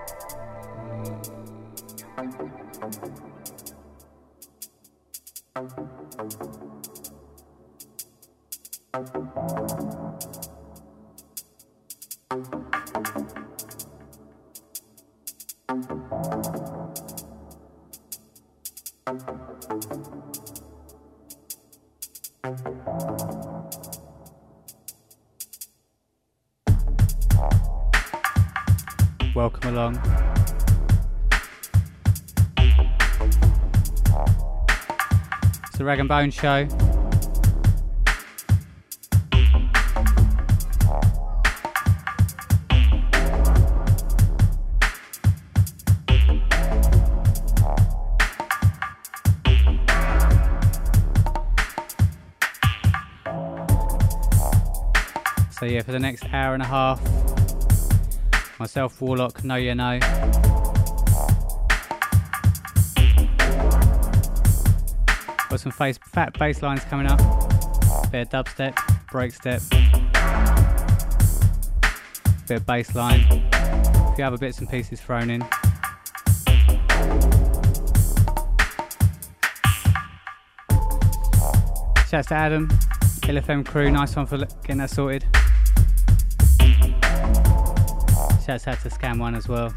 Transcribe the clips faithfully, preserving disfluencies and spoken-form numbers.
Welcome along. It's the Rag and Bone Show. So yeah, for the next hour and a half, myself, Warlock, Know You Know. Got some face, fat bass lines coming up. Bit of dubstep, break step, bit of bass line. A few other bits and pieces thrown in. Shouts to Adam, L F M crew, nice one for getting that sorted. Shouts out to Scam One as well.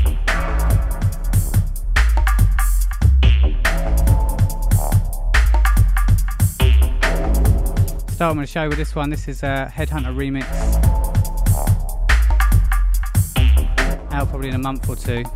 Starting the show with this one. This is a Headhunter remix. Out probably in a month or two.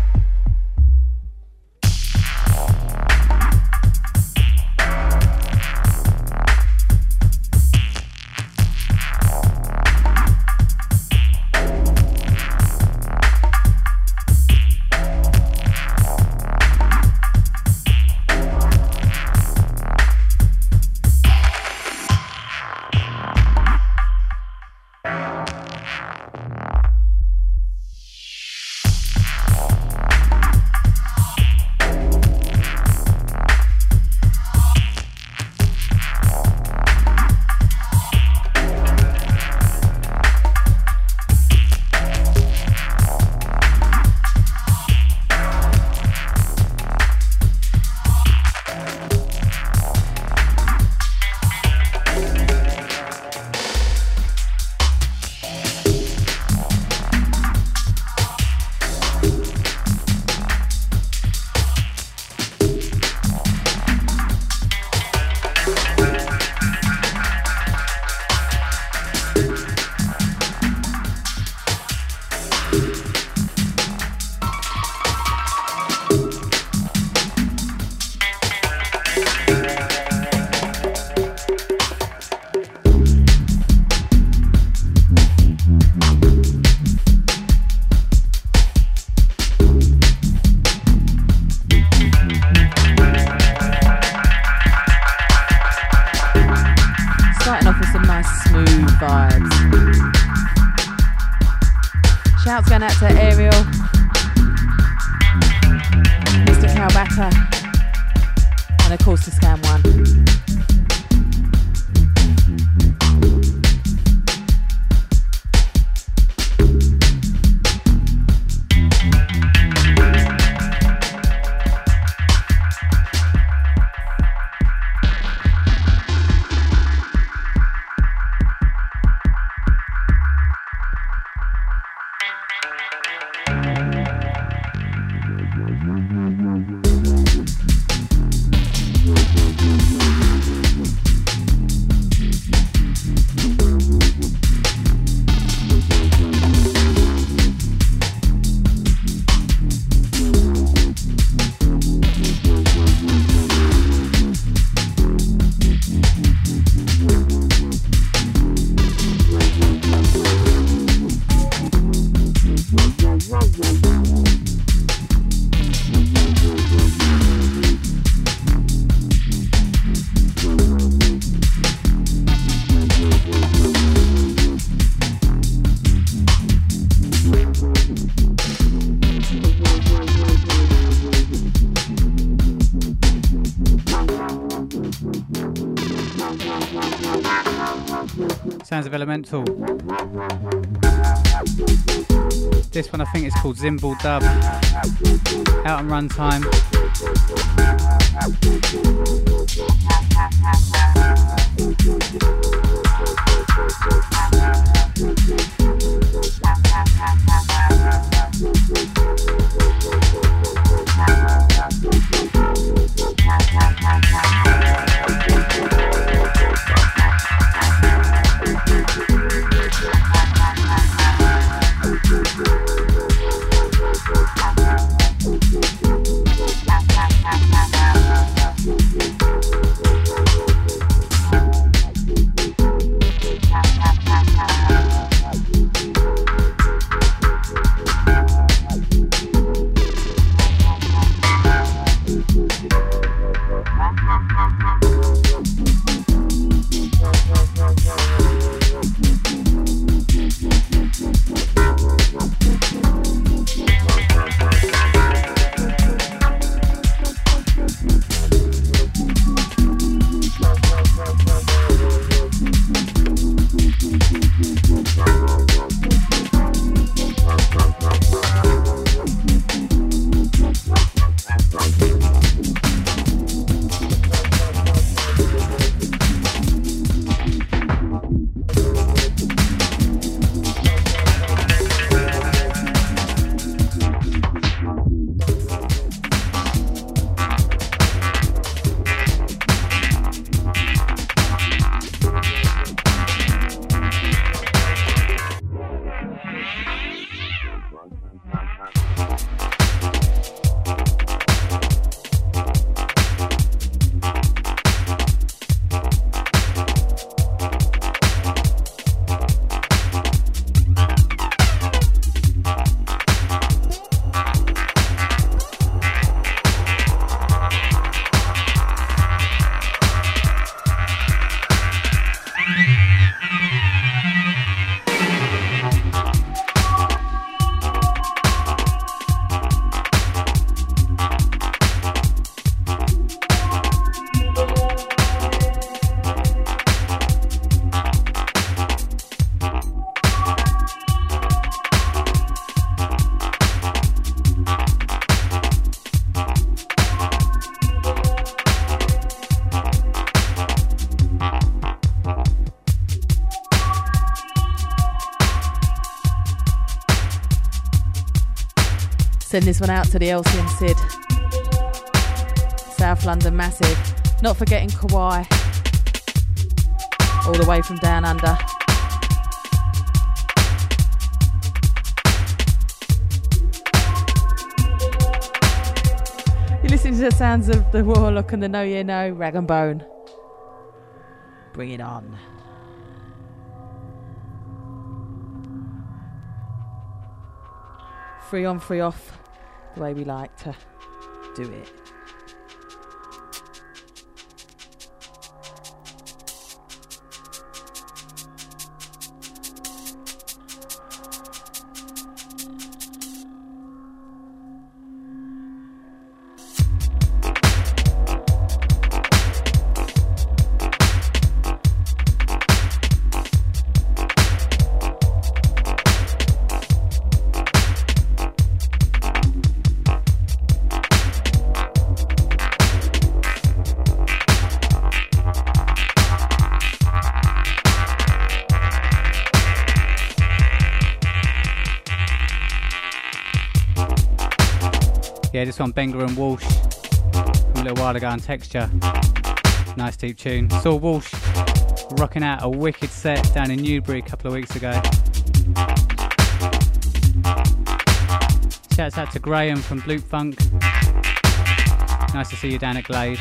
Shouts going out to Ariel, Mister Cowbacker, and of course to Scam One. Sounds of Elemental. This one I think is called Zimbal Dub. Out on Runtime. Send this one out to the Elsie and Sid. South London massive. Not forgetting Kawhi. All the way from down under. You're listening to the sounds of the Warlock and the No Yeah No, Rag and Bone. Bring it on. Free on, free off, the way we like to do it. Yeah, this one, Benga and Walsh, from a little while ago on Texture. Nice deep tune. Saw Walsh rocking out a wicked set down in Newbury a couple of weeks ago. Shouts out to Graham from Bloop Funk. Nice to see you down at Glade.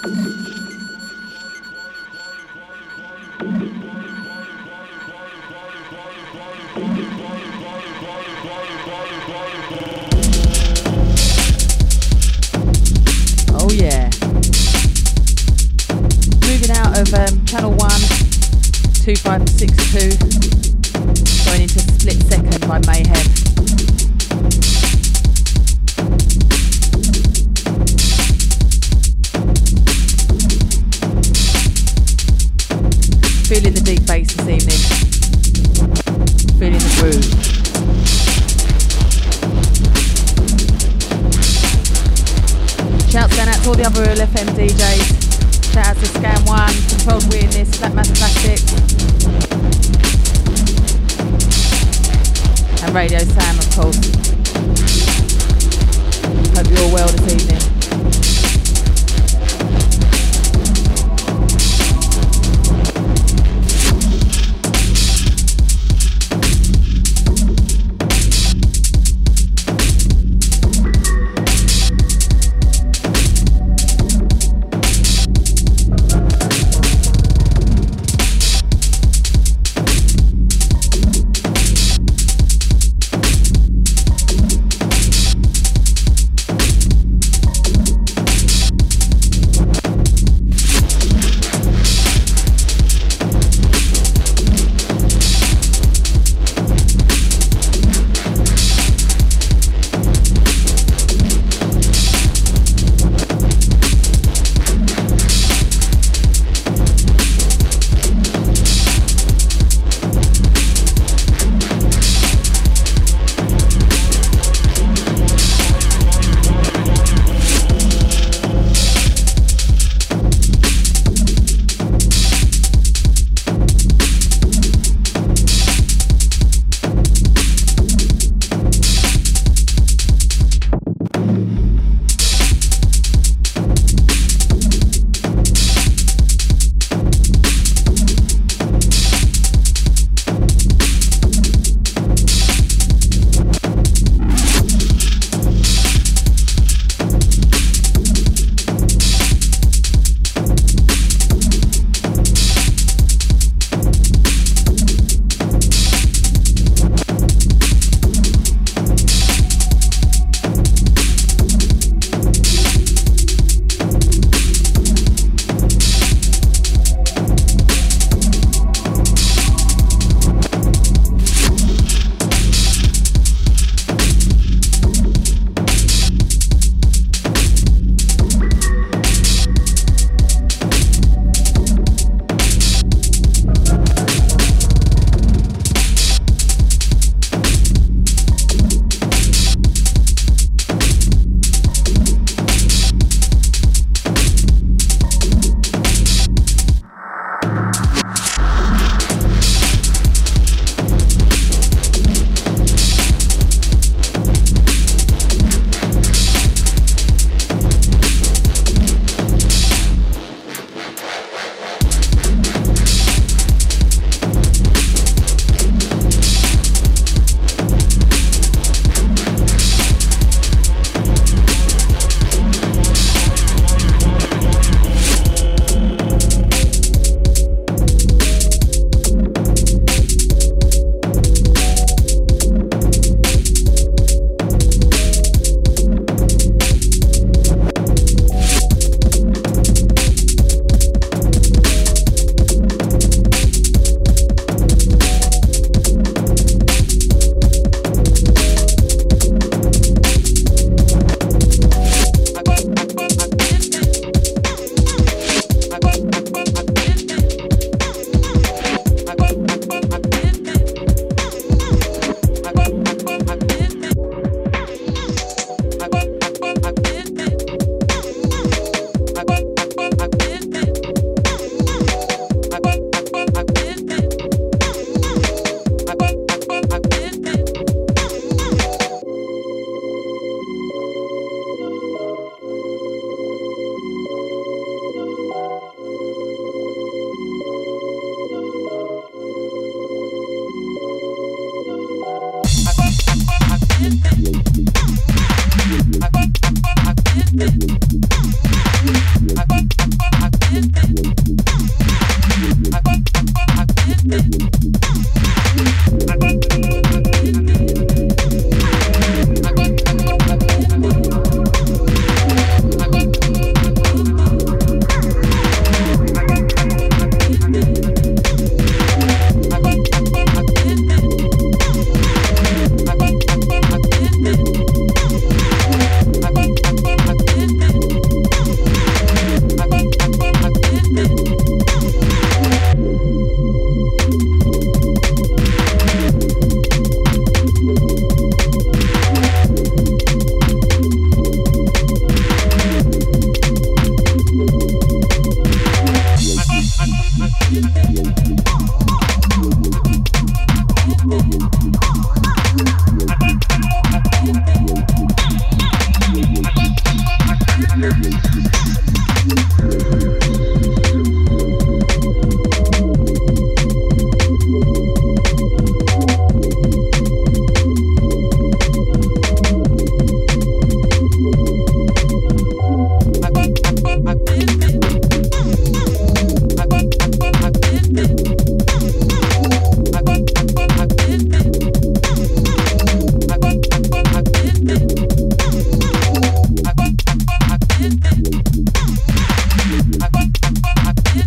Oh yeah. Moving out of um, channel one, two five six two, going into Split Second by Mayhem. Feeling the deep bass this evening. Feeling the groove. Shouts going out to all the other L F M D Js. Shout out to Scan One, Controlled Weirdness, Black Matter Plastics, and Radio Sam, of course. Hope you're all well this evening.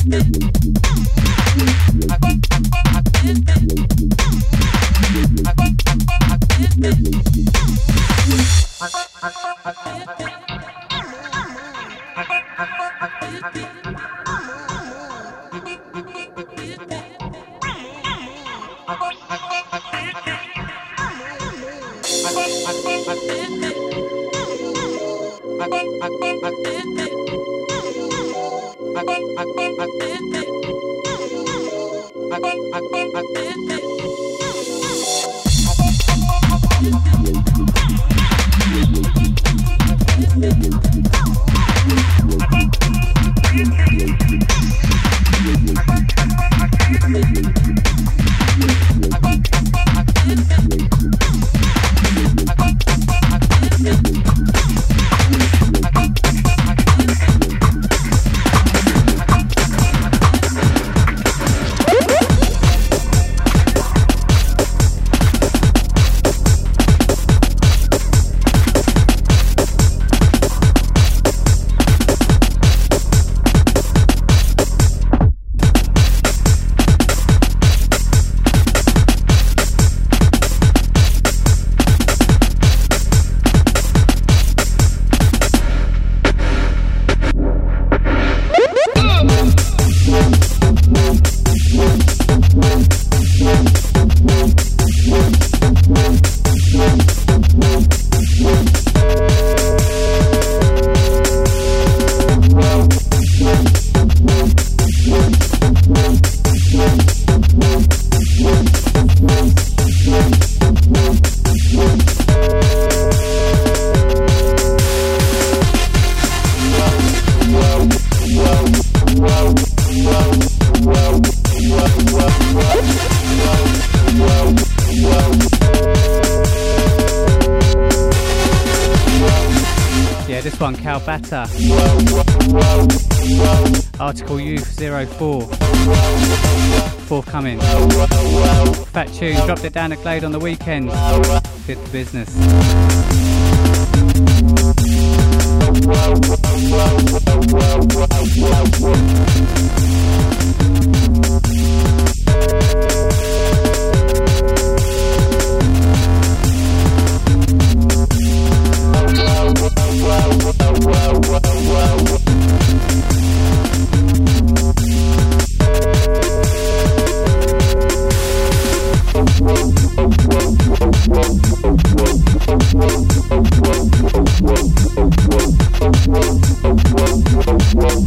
Calbata, Article Youth zero four, forthcoming. Fat tune, dropped it down at Glade on the weekend. Did the business. Whoa.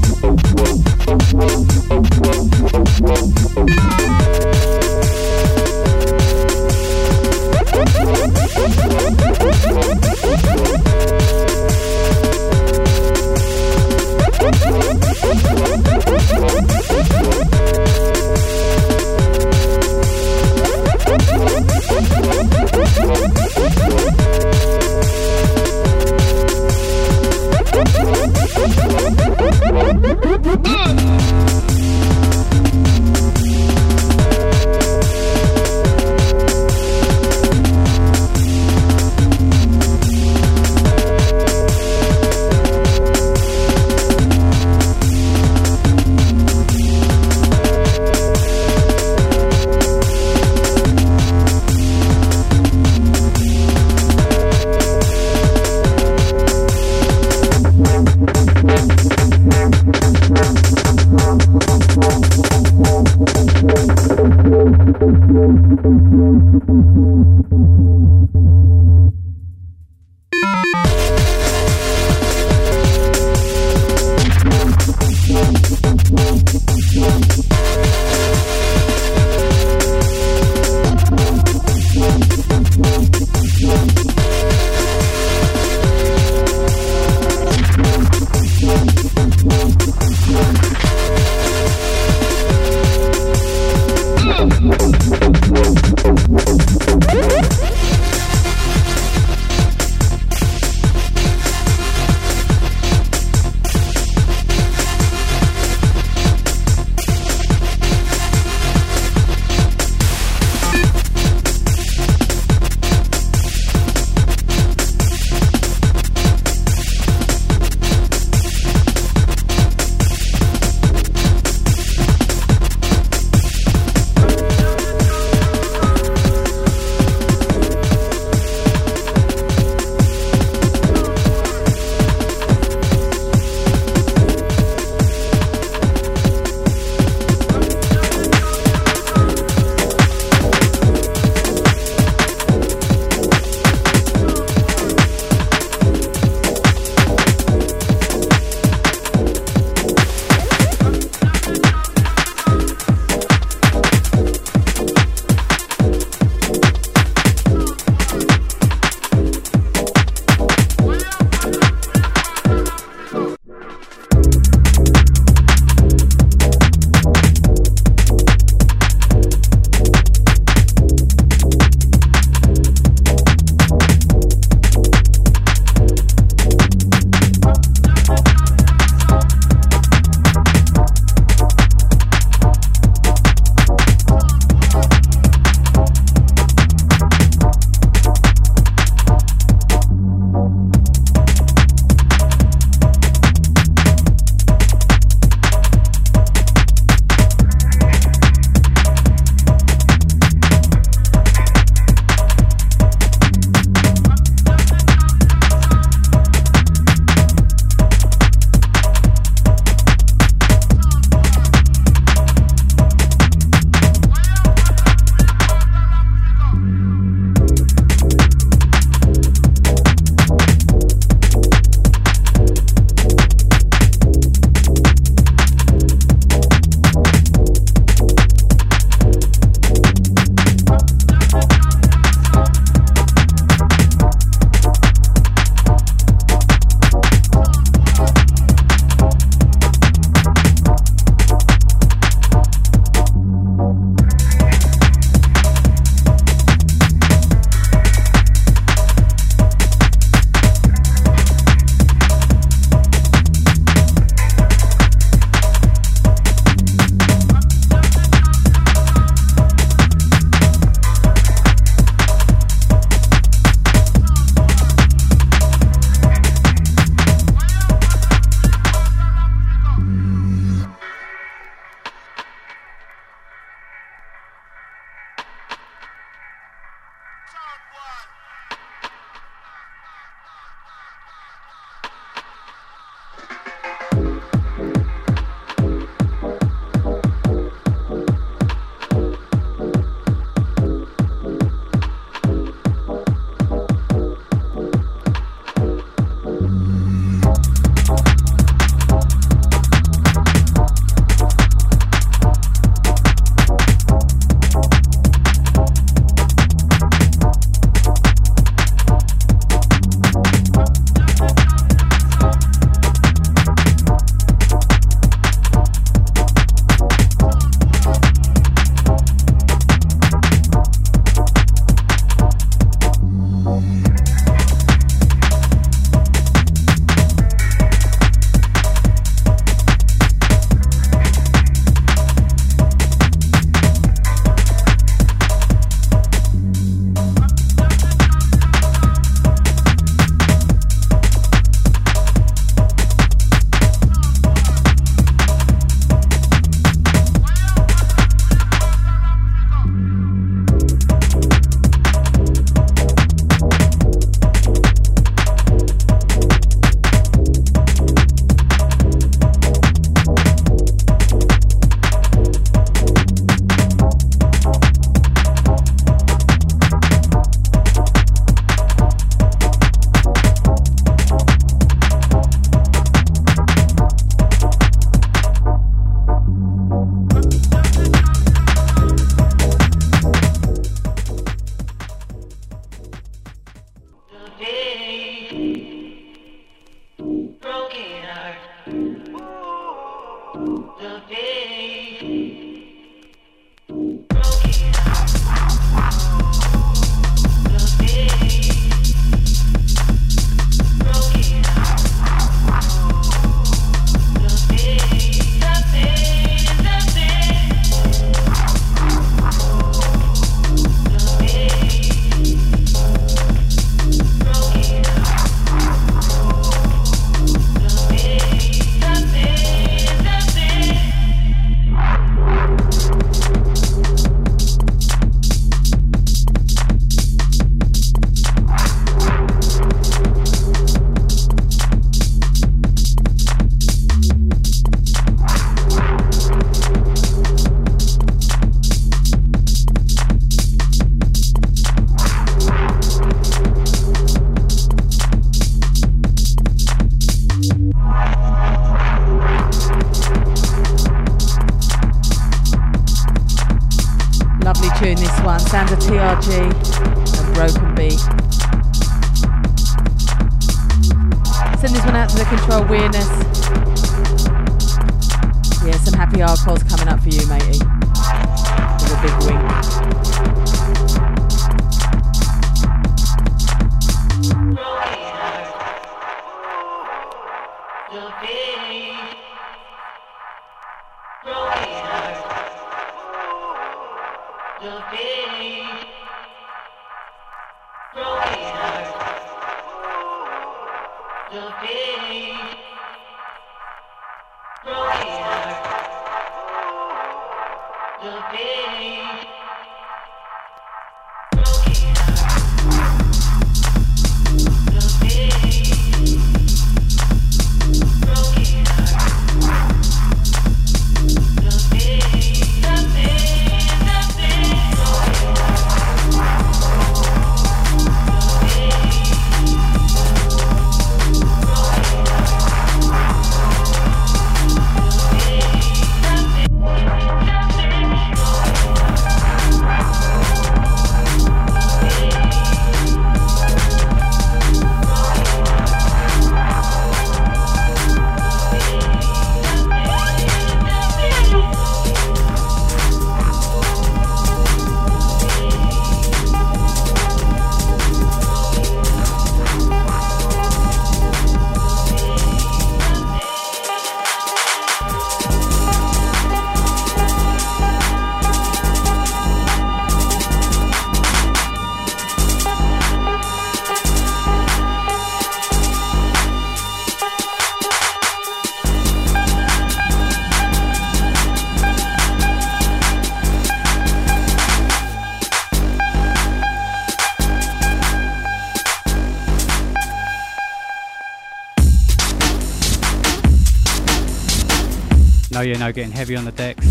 Oh yeah, no, getting heavy on the decks.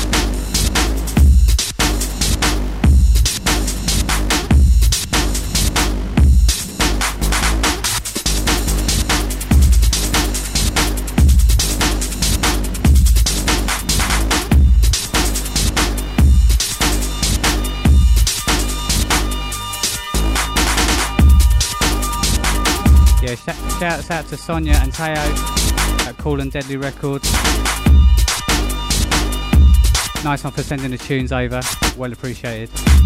Yeah, sh- shouts out to Sonia and Teo at Cool and Deadly Records. Nice one for sending the tunes over, well appreciated.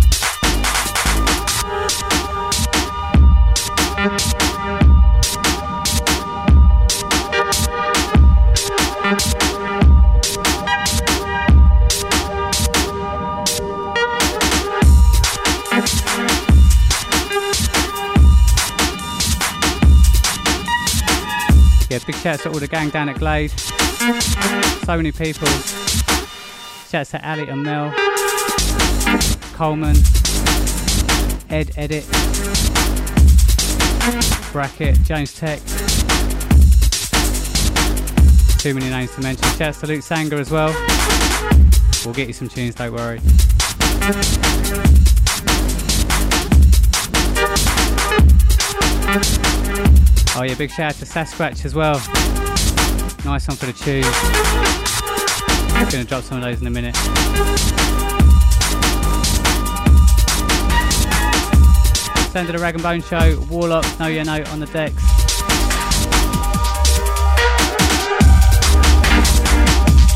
Yeah, big shouts to all the gang down at Glade. So many people. Shouts to Ali and Mel, Coleman, Ed Edit, Bracket, James Tech. Too many names to mention. Shouts to Luke Sanger as well. We'll get you some tunes, don't worry. Oh yeah, big shout out to Sasquatch as well. Nice one for the tune. I'm going to drop some of those in a minute. Send to the Rag and Bone Show, Warlocks, Know Your Note on the decks.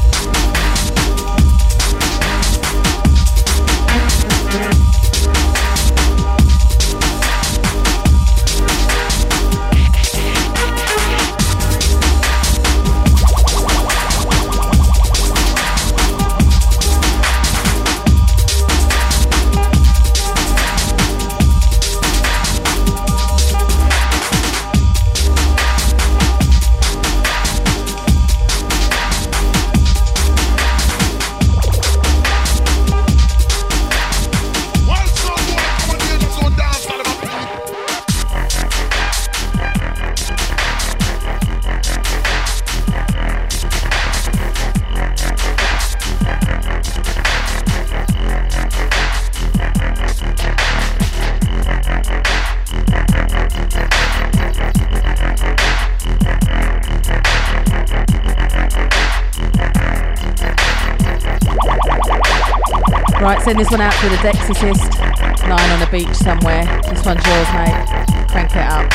Right, send this one out to the Dex Assist. Lying on a beach somewhere. This one's yours, mate. Crank it up.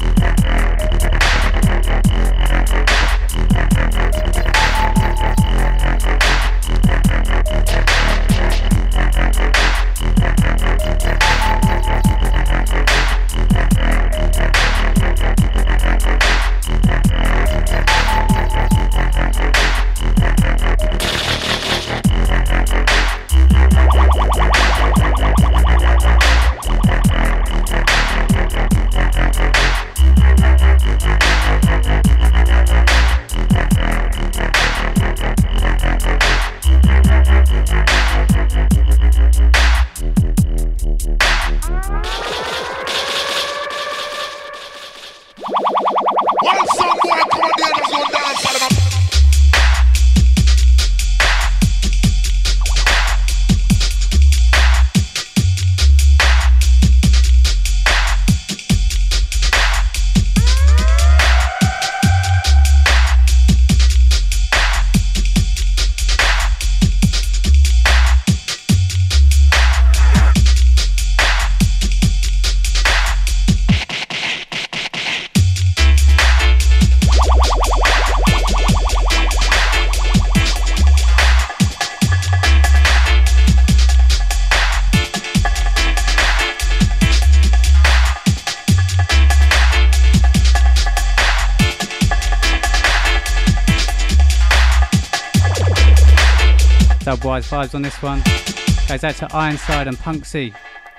Dubwise vibes on this one. Goes out to Ironside and Punksy.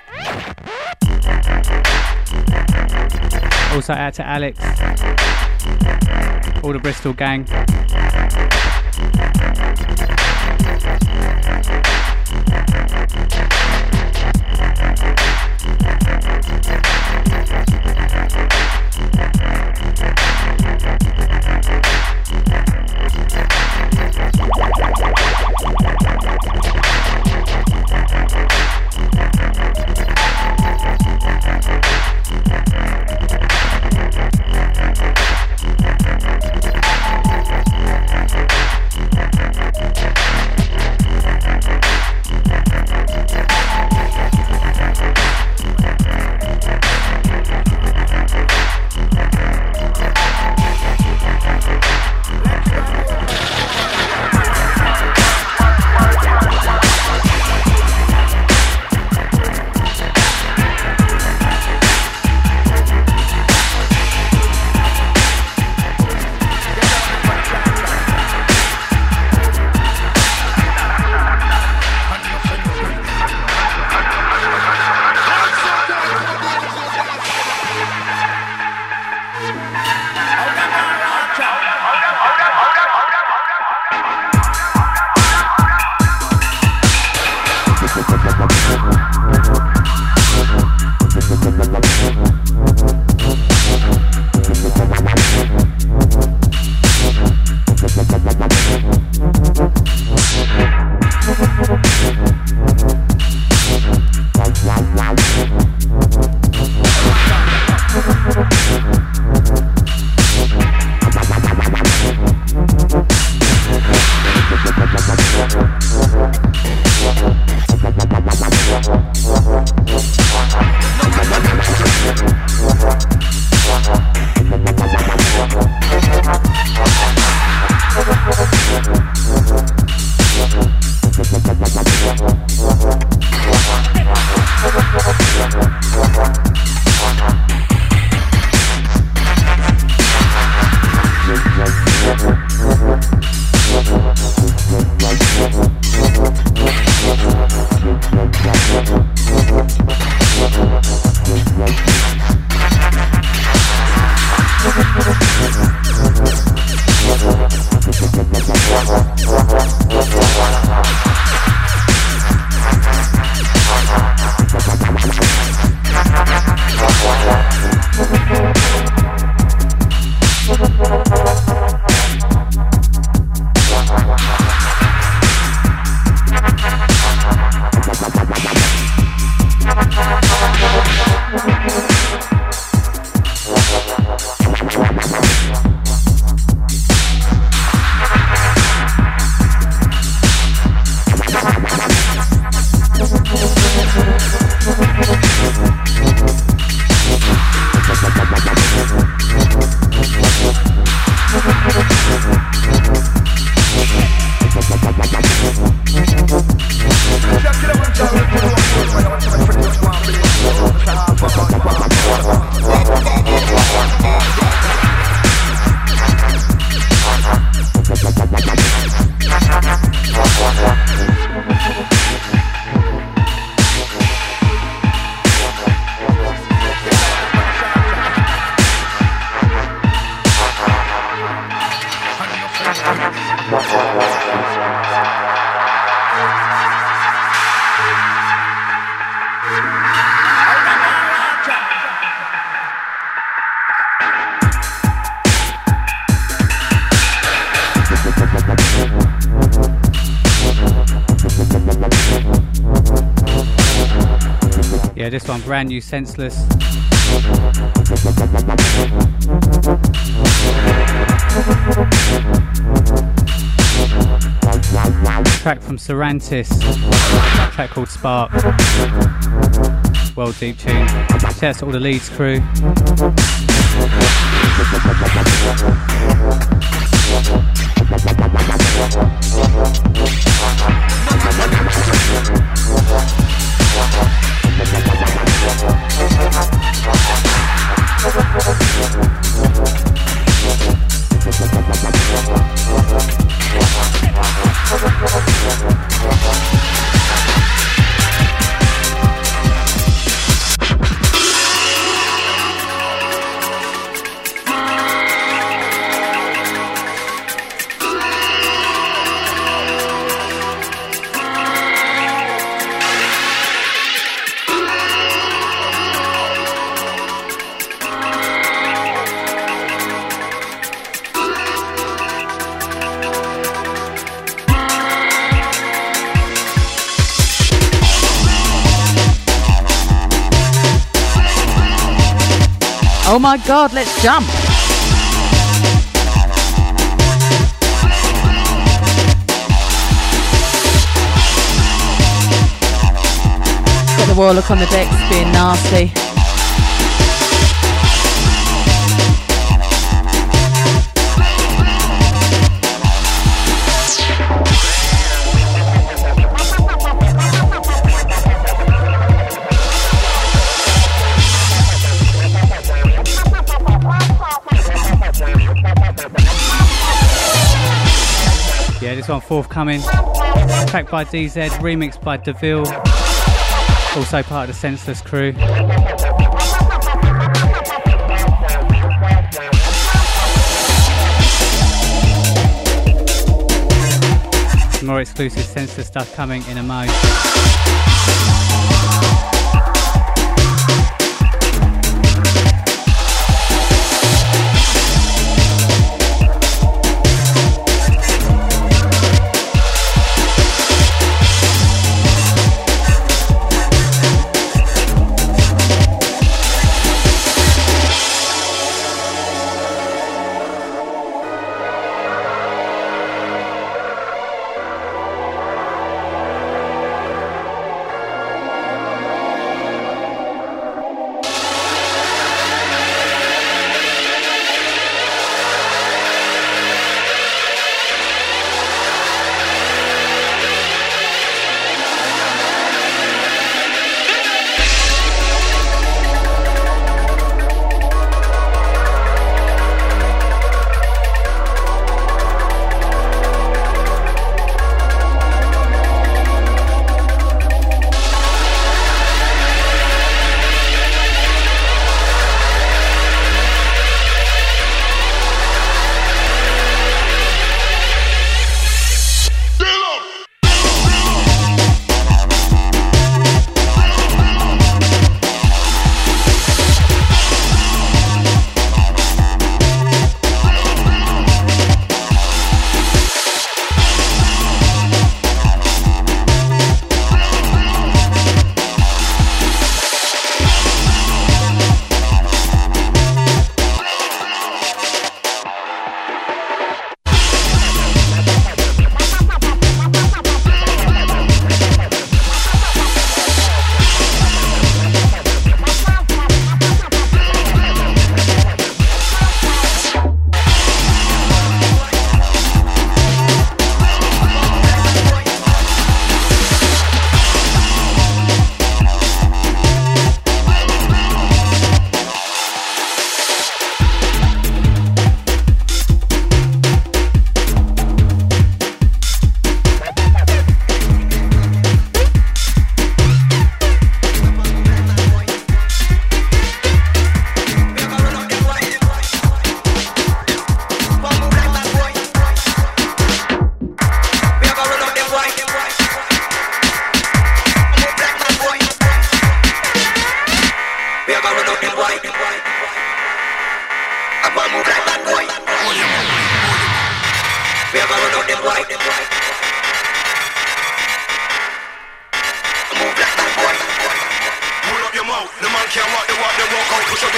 Also out to Alex. All the Bristol gang. Like Yeah, this one brand new, Senseless. Track from Sarantis, track called Spark. Well, deep tune. Shout out to all the Leeds crew. Oh my god, let's jump! Got the Warlock on the decks being nasty. Yeah, this one forthcoming. Track by D Z, remixed by DeVille. Also part of the Senseless crew. Some more exclusive Senseless stuff coming in a mo.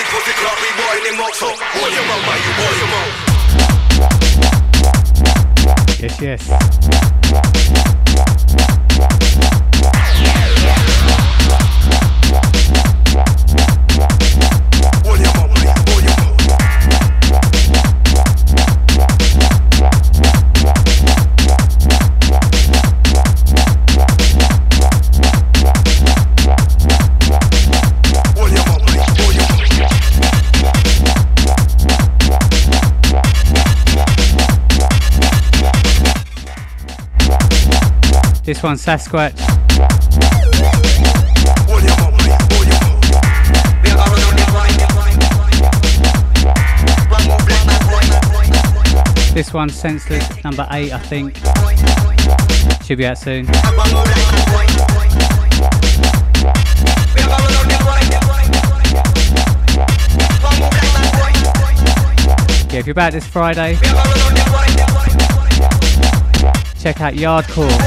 pussy clock, we boil him up. So hold your mouth, man, you hold your mouth. Yes, yes. Hold your mouth, man, hold your mouth. Hold your mouth, man, hold your mouth. This one's Sasquatch. Hold your mouth, man, hold your mouth. We are going on the point. This one's Senseless, number eight, I think. Should be out soon. Yeah, if you're about this Friday, check out Yardcore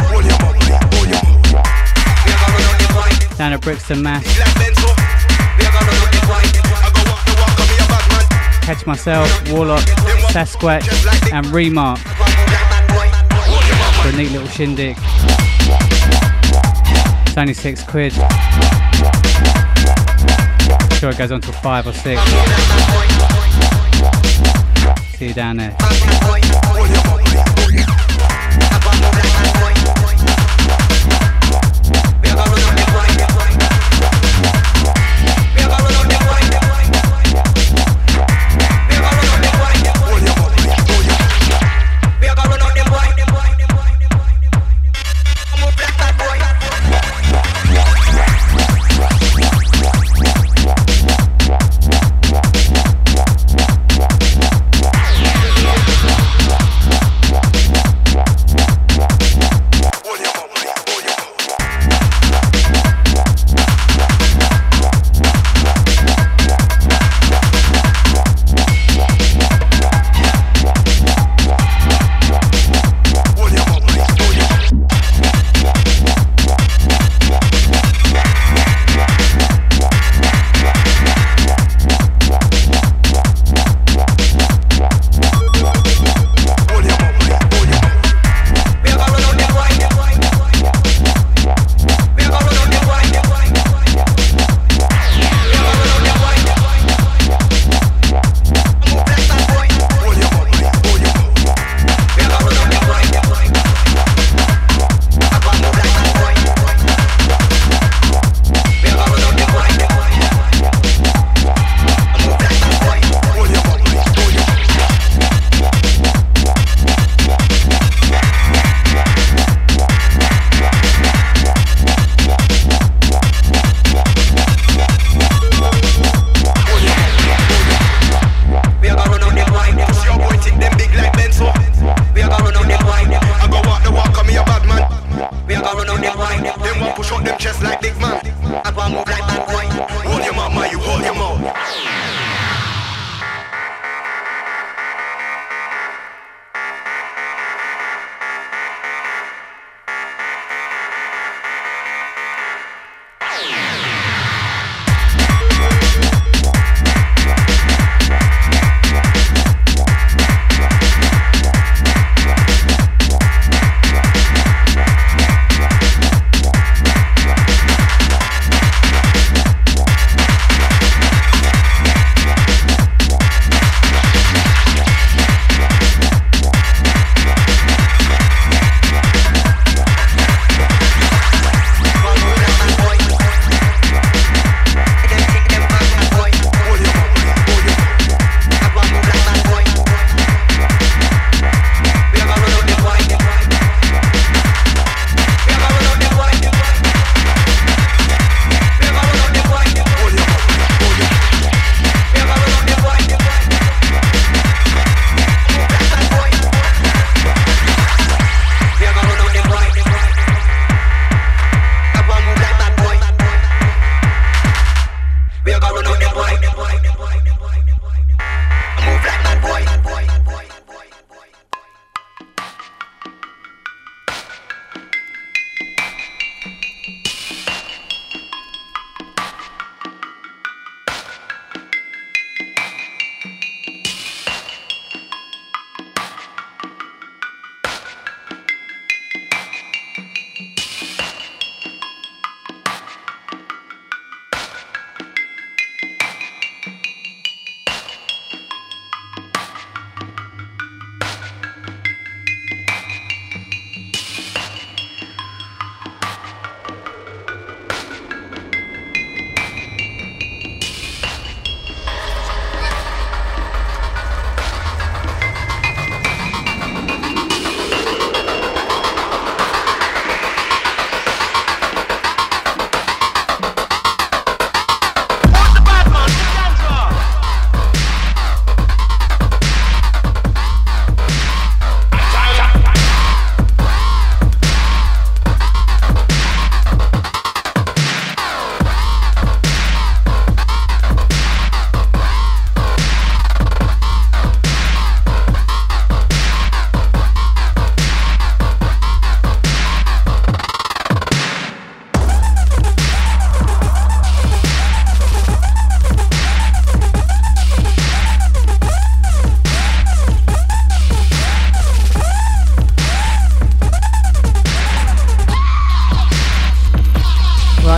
down at Brixton, Mass. Catch myself, Warlock, Sasquatch and Remark for a neat little shindig. It's only six quid. I'm sure it goes on till five or six. See you down there.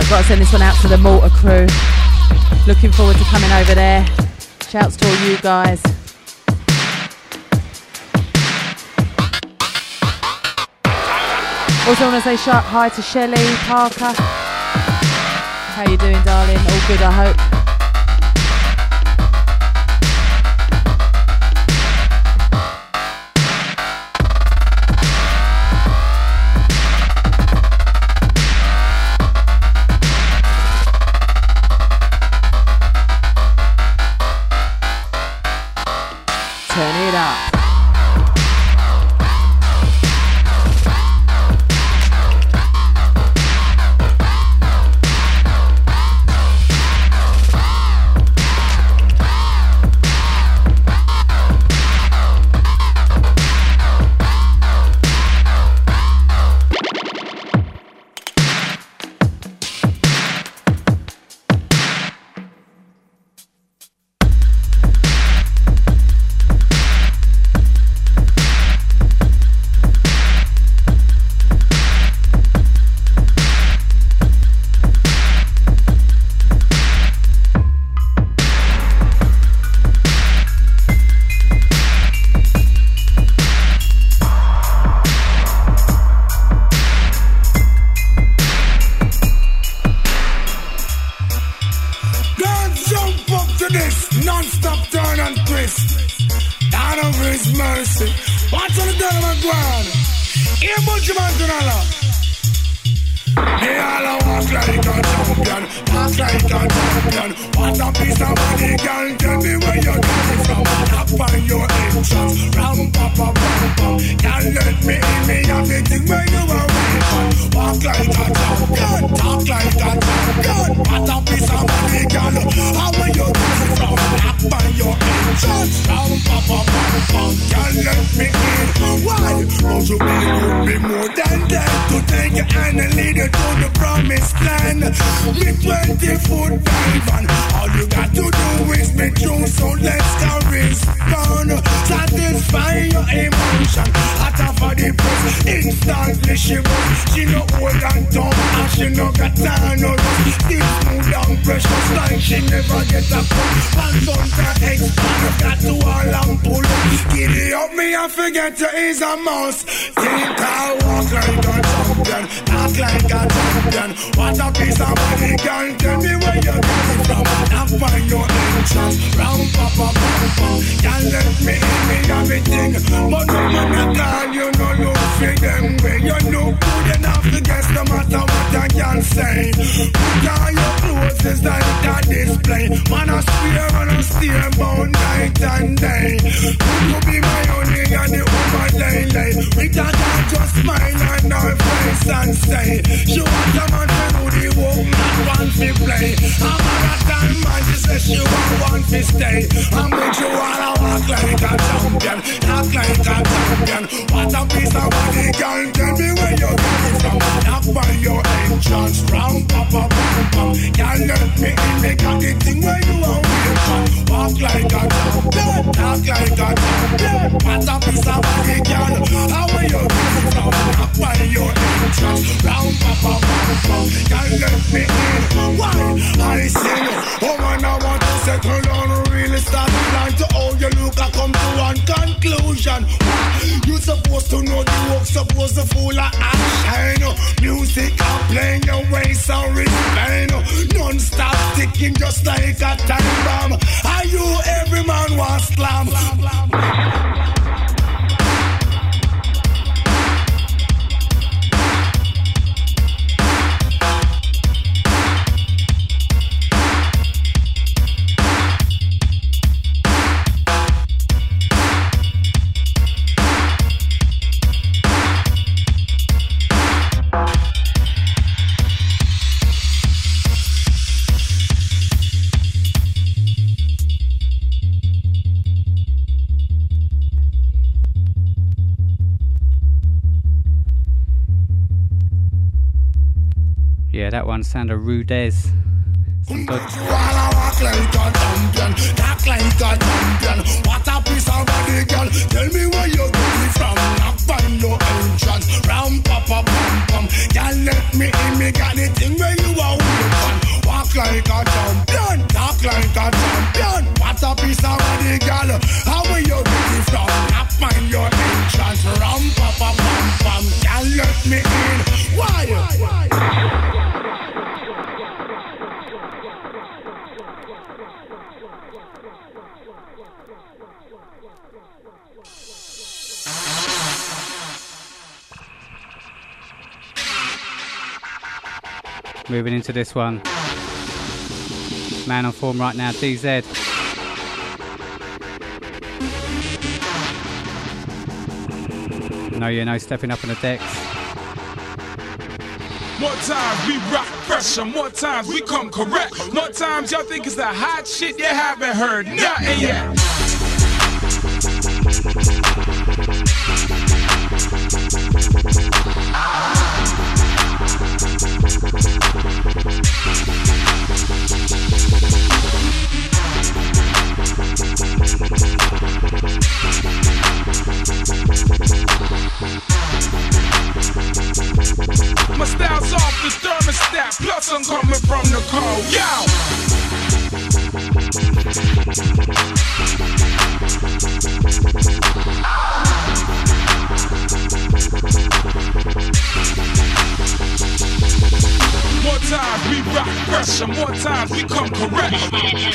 I've got to send this one out to the Malta crew. Looking forward to coming over there. Shouts to all you guys. Also want to say sharp hi to Shelley, Parker. How you doing, darling? All good, I hope. Turn it up. Yeah, that one sounded Rudez. Some good. Walk like a champion, talk like a champion. What a piece of body, girl. Tell me where you get from. Knock on your entrance, round pop up, pum pum. Girl, let me in, me got the thing where you are. me in. Why? Moving into this one. Man on form right now, D Z. No, you know, stepping up on the decks. More times we rock pressure, more times we come correct. More times y'all think it's the hot shit, you haven't heard nothing yet. My style's off the thermostat, plus I'm coming from the cold. Yo! More times we rock pressure, more times we come correct.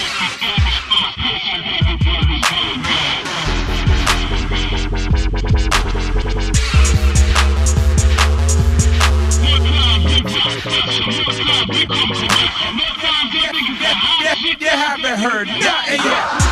You haven't heard nothing yet.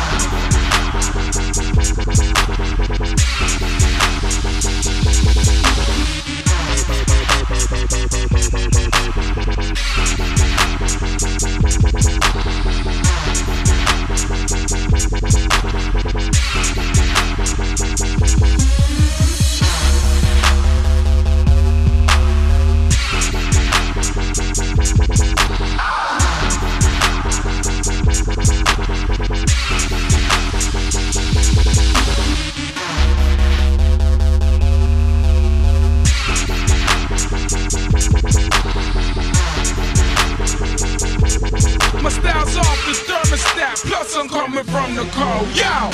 My style's off the thermostat, plus I'm coming from the cold. Yo!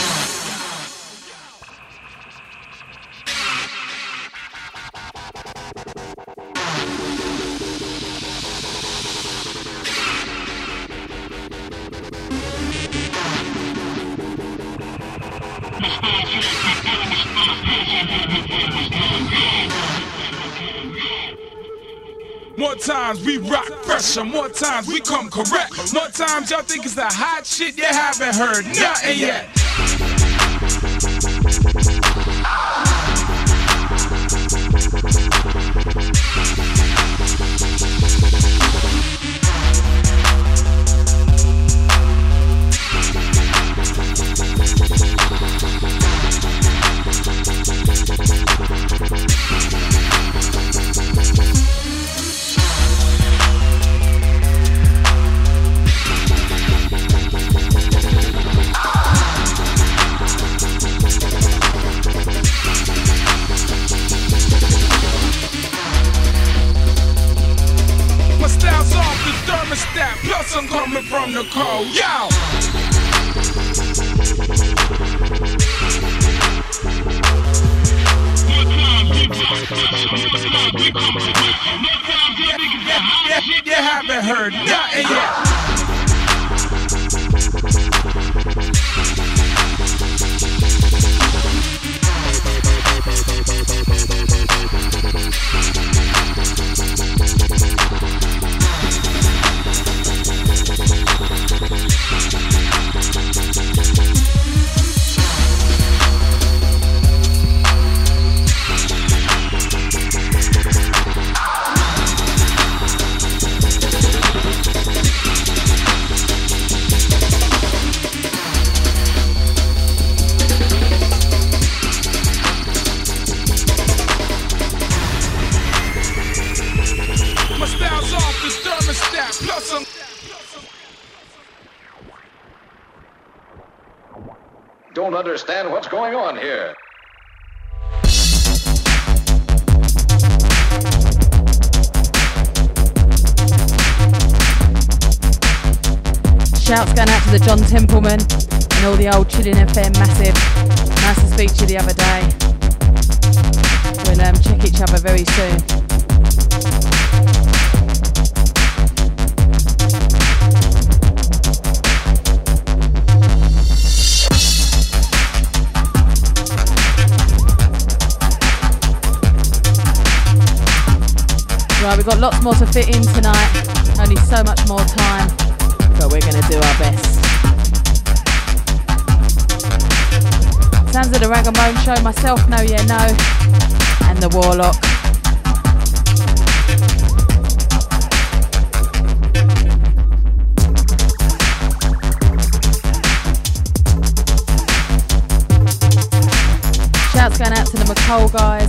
More times we rock pressure, more times we come correct. More times y'all think it's the hot shit, you haven't heard nothing yet. Plus I'm coming from the cold, yo! You haven't heard nothing yet. Don't understand what's going on here. Shouts going out to the John Templeman and all the old Chilling F M massive. Nice to speak to you the other day. We'll um, check each other very soon. Right, we've got lots more to fit in tonight. Only so much more time, but we're going to do our best. Sounds of the Rag and Bone Show, myself, No Yeah No, and the Warlock. Shouts going out to the McCall guys.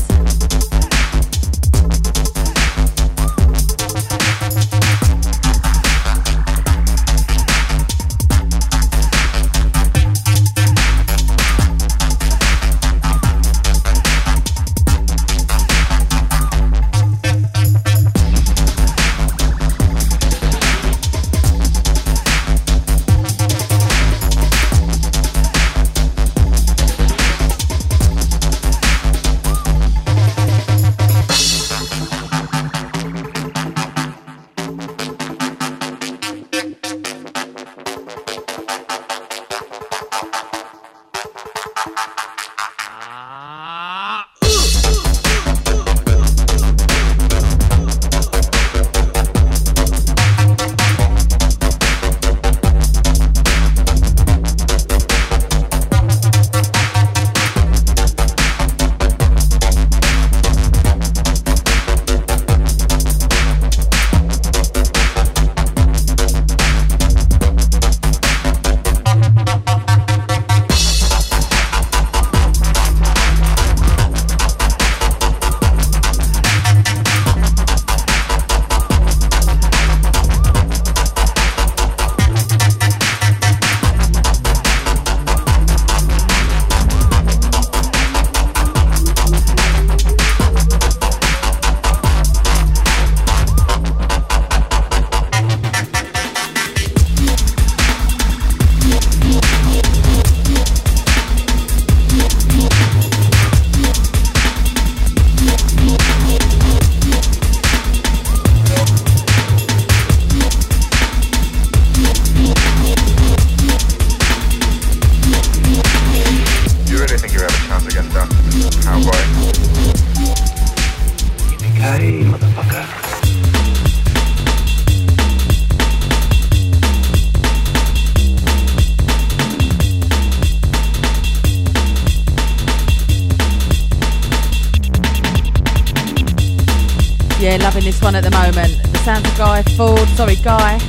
Yeah, loving this one at the moment. The sounds of Guy Ford, sorry, Guy.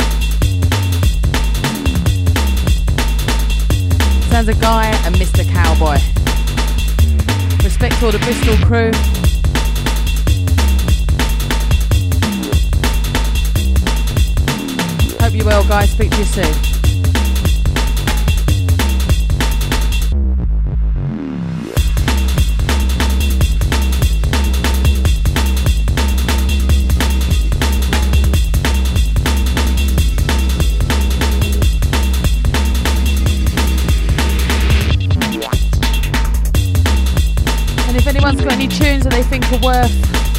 Sounds of Guy and Mister Cowboy. Respect to all the Bristol crew. Hope you're well, guys. Speak to you soon. Anyone's got any tunes that they think are worth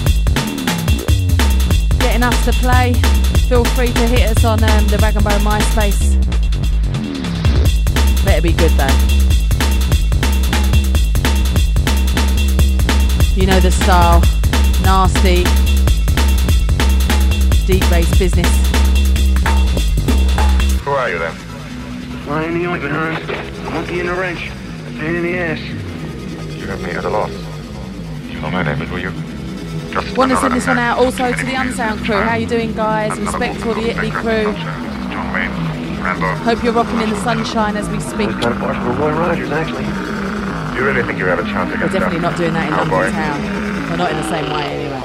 getting us to play, feel free to hit us on um, the Rag and Bone MySpace. Better be good though. You know the style. Nasty, deep bass business. Who are you then? Fly in the ointment, huh? A monkey in the wrench. A pain in the ass. You have me at a loss. Oh, my name is, will you? Just Want to send this one out also to the Unsound crew. How you doing, guys? Respect to all the Italy crew. Hope you're rocking in the sunshine as we speak. It's kind of far for Roy Rogers, actually. Do you really think you have a chance against We're definitely not doing that in oh, London boy. town. We're not in the same way anyway.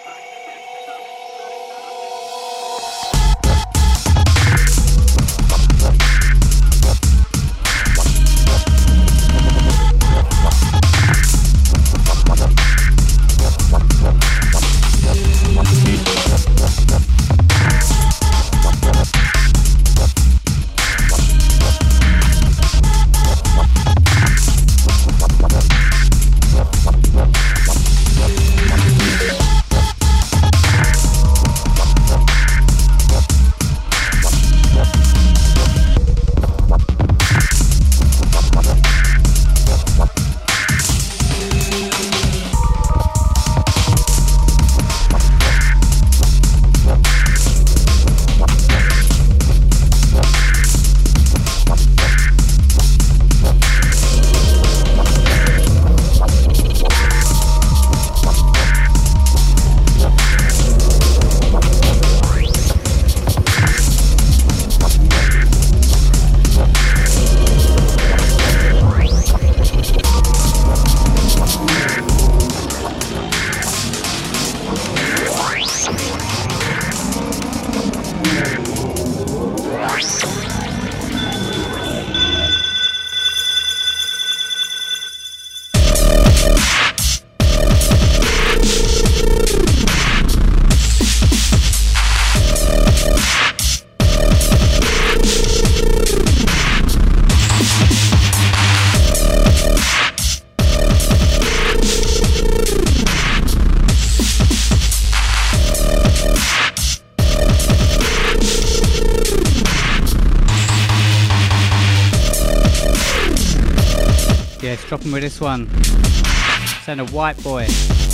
Yes, dropping with this one. Send a white boy.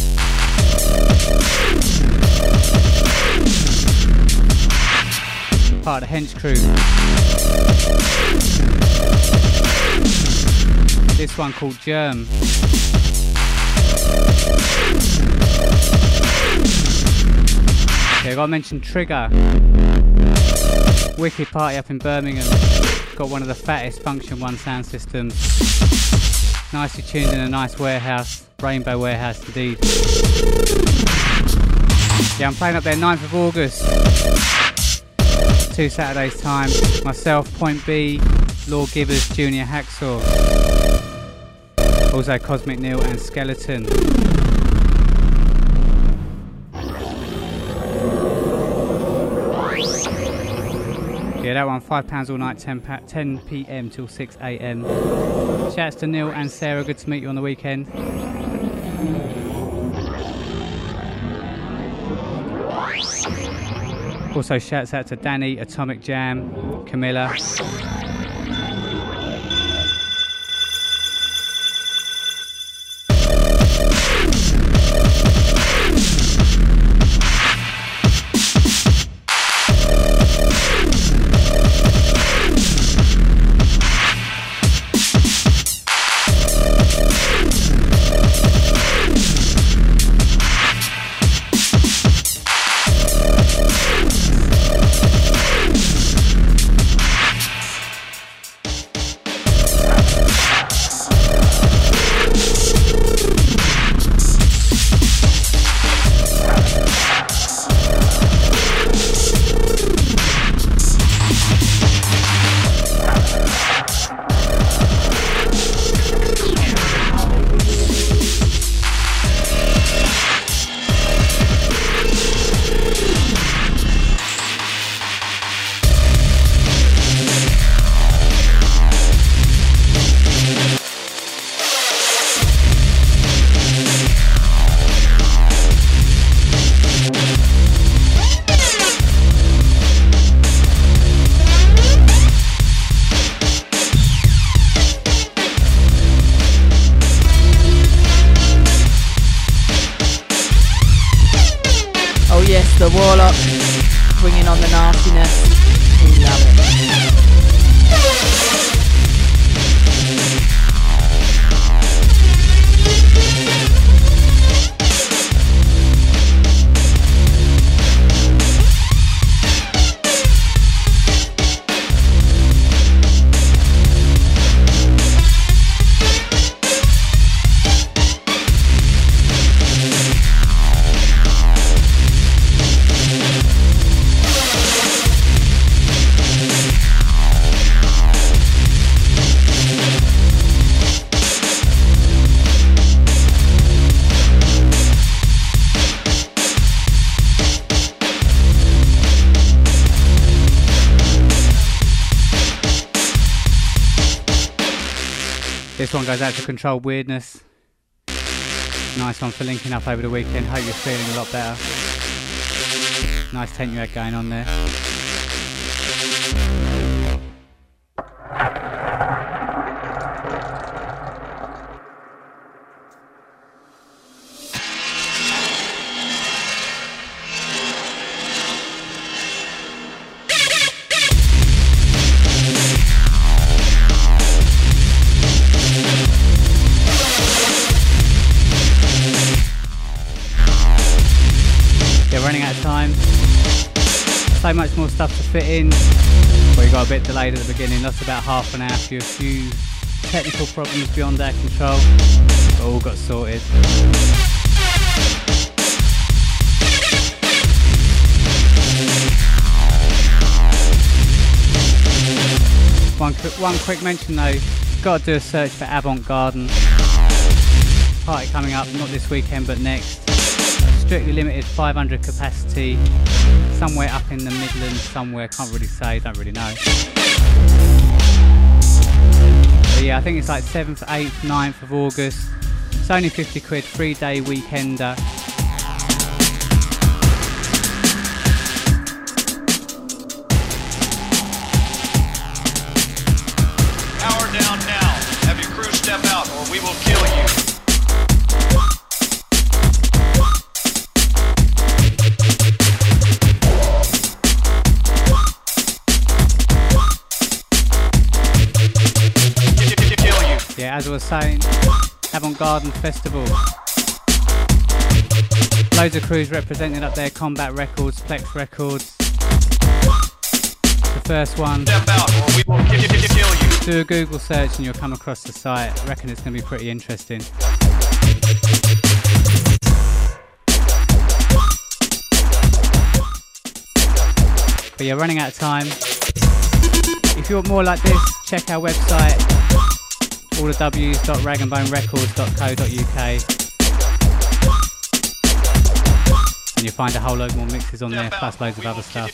Part of the Hench crew. This one called Germ. Okay, I gotta mention Trigger. Wicked party up in Birmingham. Got one of the fattest Function One sound systems. Nicely tuned in a nice warehouse. Rainbow warehouse indeed. Yeah, I'm playing up there ninth of August. Two Saturdays time. Myself, Point B, Lord Gibbers, Junior Hacksaw. Also Cosmic Neil and Skeleton. Yeah, that one, five pounds all night, ten p m till six a m. Shouts to Neil and Sarah, good to meet you on the weekend. Also shouts out to Danny, Atomic Jam, Camilla. The Warlock, bringing on the nastiness. We love it. This one goes out to Controlled Weirdness. Nice one for linking up over the weekend. Hope you're feeling a lot better. Nice tent you had going on there. Running out of time. So much more stuff to fit in. Well, we got a bit delayed at the beginning. Lost about half an hour for a few technical problems beyond our control. But all got sorted. One, one quick mention though. Got to do a search for Avant Garden. Party coming up, not this weekend but next. Strictly limited, five hundred capacity, somewhere up in the Midlands, somewhere, can't really say, don't really know. But yeah, I think it's like seventh, eighth, ninth of August. It's only fifty quid, three day weekender. Power down now. Have your crew step out or we will kill you. Yeah, as I was saying, Avant Garden Festival. Loads of crews represented up there, Combat Records, Plex Records. The first one. Step out or we will kill you. Do a Google search and you'll come across the site. I reckon it's going to be pretty interesting. But yeah, running out of time. If you want more like this, check our website. all the w's dot rag and bone records dot co dot uk, and you'll find a whole load more mixes on there, plus loads of other stuff.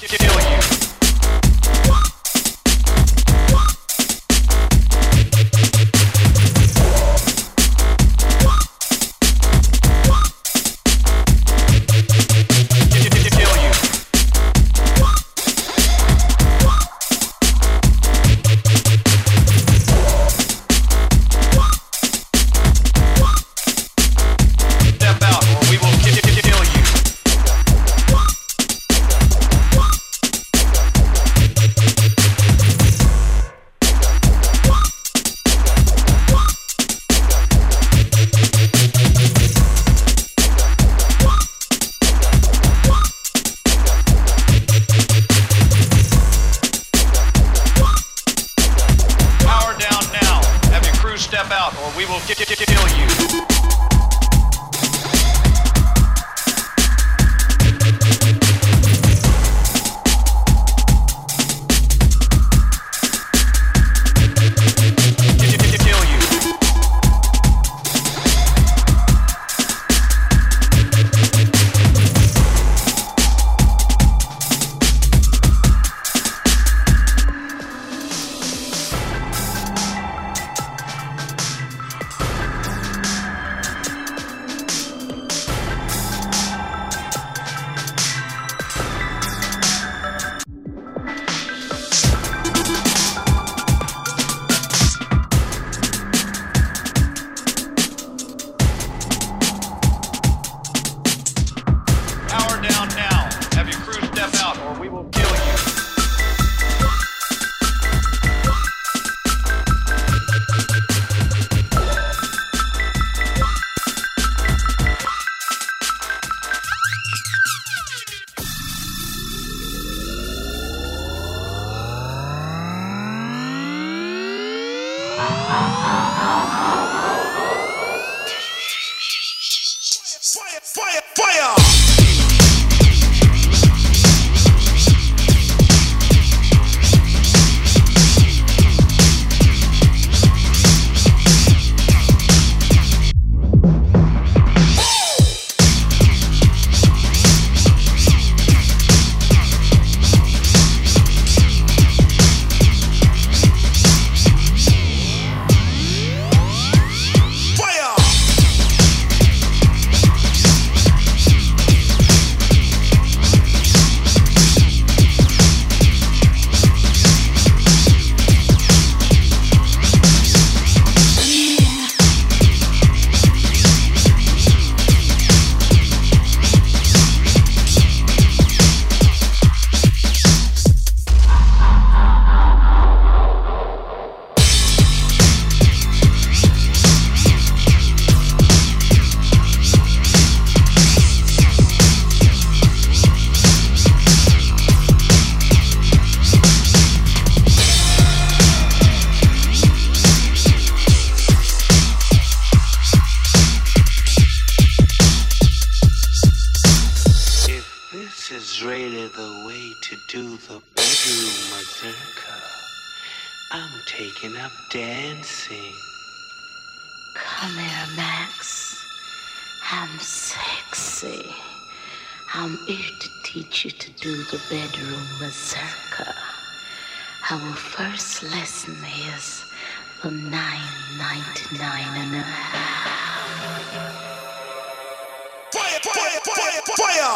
the bedroom, Mazurka. I'm taking up dancing. Come here, Max. I'm sexy. I'm here to teach you to do the bedroom mazurka. Our first lesson is the nine ninety-nine and a half. Fire, fire, fire, fire!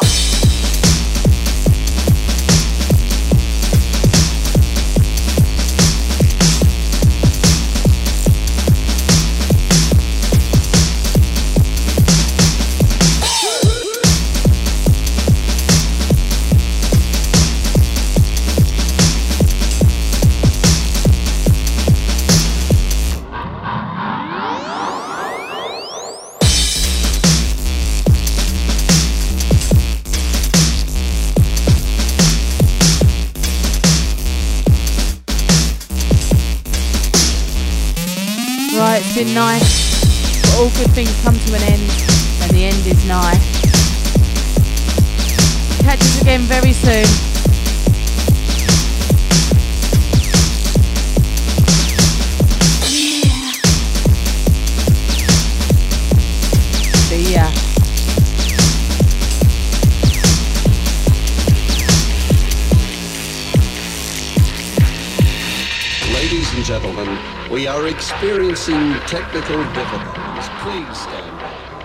Right, it's been nice, but all good things come to an end, and the end is nigh. Catch us again very soon. See ya. Ladies and gentlemen, we are experiencing technical difficulties. Please stand by.